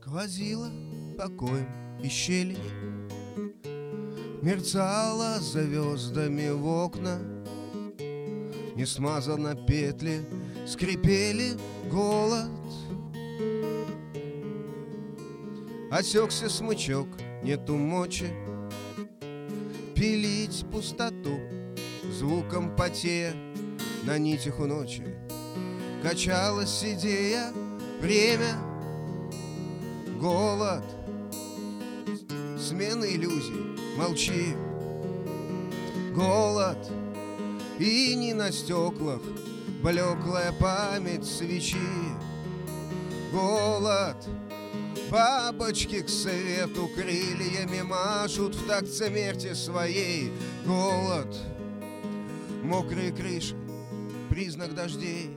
Сквозило покоем и щели, мерцало звездами в окна, не смазано петли, скрипели голод. Осекся смычок, нету мочи пилить пустоту звуком потея на нитях у ночи. Качалась идея, время, голод, смена иллюзий, молчи. Голод, и не на стеклах блеклая память свечи. Голод, бабочки к свету крыльями машут в такт смерти своей. Голод, мокрые крыши, признак дождей.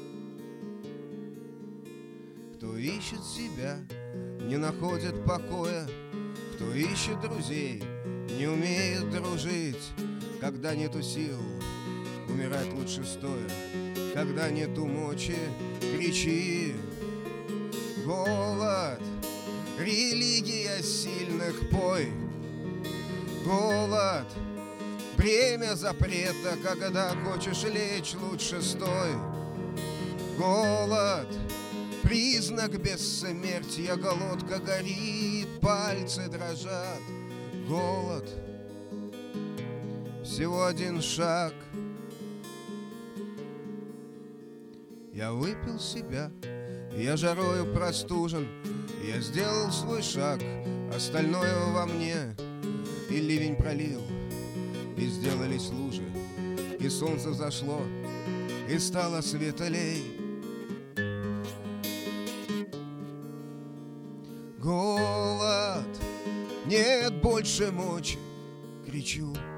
Кто ищет себя, не находит покоя. Кто ищет друзей, не умеет дружить. Когда нету сил, умирать лучше стоя. Когда нету мочи, кричи. Голод, религия сильных, пой. Голод, бремя запрета, когда хочешь лечь, лучше стой. Голод, признак бессмертия, глотка горит, пальцы дрожат. Голод, всего один шаг. Я выпил себя, я жарою простужен. Я сделал свой шаг, остальное во мне. И ливень пролил, и сделались лужи, и солнце взошло, и стало светлей. Голод, нет больше мочи, кричу.